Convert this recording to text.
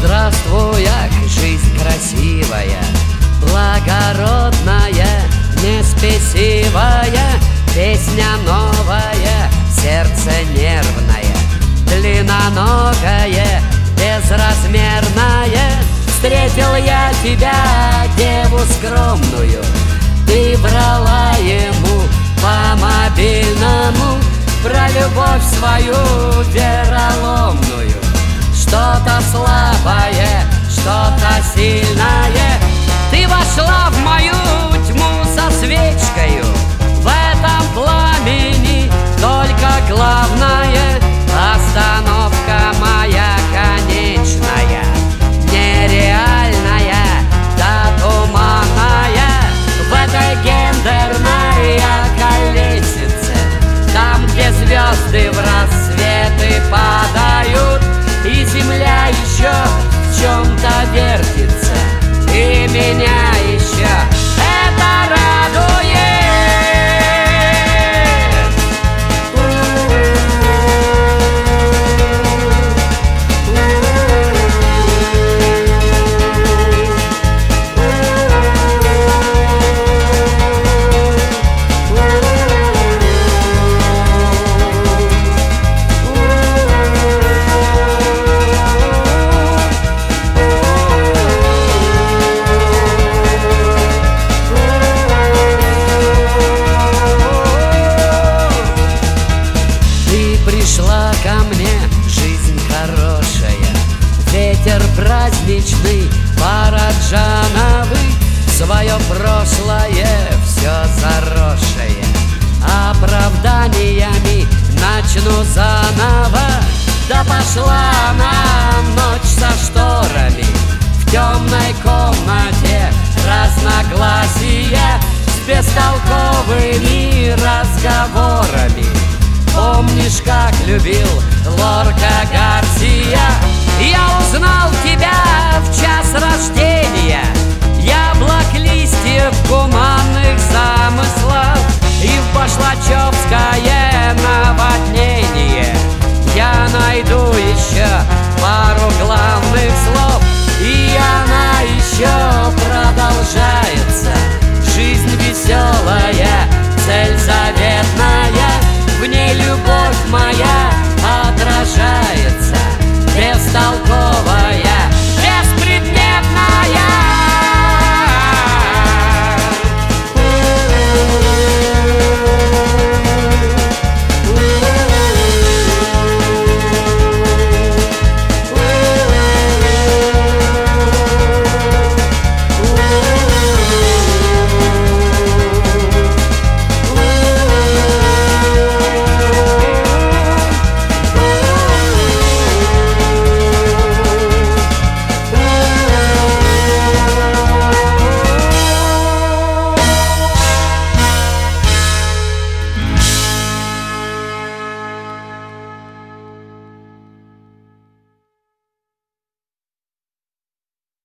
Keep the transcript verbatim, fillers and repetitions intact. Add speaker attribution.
Speaker 1: Здравствуй, жизнь красивая, благородная, неспесивая, песня новая, сердце нервное, длинноногое, безразмерное. Встретил я тебя, деву скромную, ты брала ему по мобильному про любовь свою вероломную. Что-то слабое, что-то сильное. Ты вошла в мою тьму со свечкою. В этом пламени только главное остановка моя конечная, нереальная, да туманная. В этой гендерной колесице, там, где звезды в рассветы падают, и земля еще в чем-то вертится, и меня еще это радует. Пришла ко мне жизнь хорошая, ветер праздничный, параджановый, свое прошлое все заросшее оправданиями начну заново. Да пошла она ночь со шторами, в темной комнате разногласия с бестолковыми разговорами. Помнишь, как любил Лорка Гарсия? Я узнал тебя в час рождения, яблок, листьев, гуманных замыслов, и в башлачевское наводнение